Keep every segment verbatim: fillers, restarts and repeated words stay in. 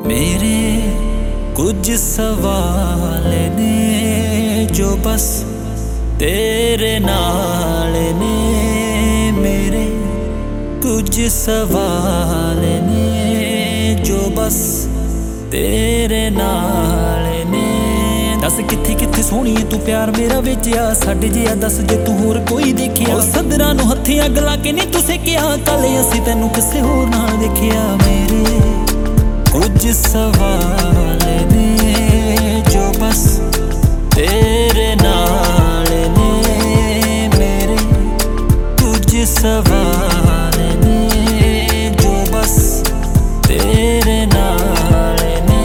मेरे कुछ सवाल ने जो बस तेरे नाल ने। मेरे कुछ सवाल ने जो बस तेरे नाल ने। दस किथे किथे सोहणीए तू प्यार मेरा वेचिया साडे जिहा दस जे तू होर कोई देखिया। सदरां नूं हत्थीं अग ला के नहीं तू सेकिया कल असीं तैनूं किसे होर नाल देखिया। मेरे कुछ सवाल ने जो बस तेरे नाल ने। मेरे कुछ सवाल ने जो बस तेरे नाल ने।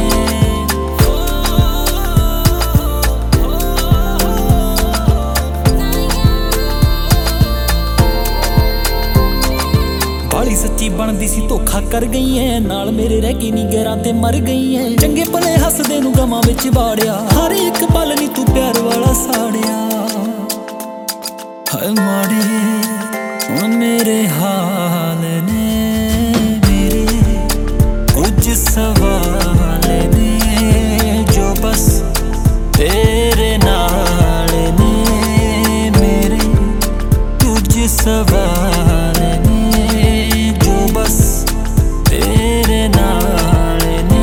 बाली सच्ची बनदी सी धोखा कर गई है नाल मेरे रह गई नी गैरां ते मर गई है। चंगे भले हसदे नूं गवां विच बाड़िया हर एक पल नी तू प्यार वाला साड़िया। हाय माड़े हुण मेरे हाल ने। मेरे कुछ सवाल ने जो बस तेरे नाल ने। मेरे कुछ सवाल ने जो बस तेरे नाल ने।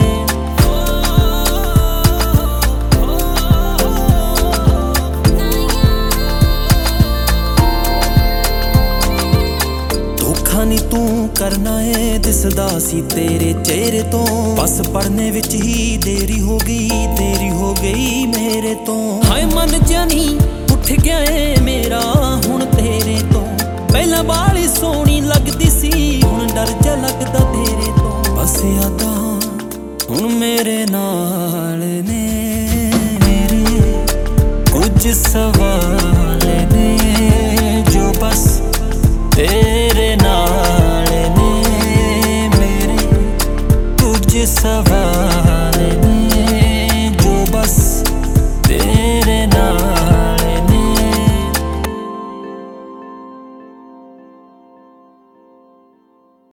धोखा नी तू करना है दिसदा सी तेरे चेहरे तो। बस पढ़ने विच ही देरी हो गई देरी हो गई मेरे तो। हाय मन जानी उठ गया है मेरा हुण तेरे तो। पहला बाली सोहनी लगदी सी हुण डर जा लगदा तेरे तो। बस यादां हुण मेरे नाल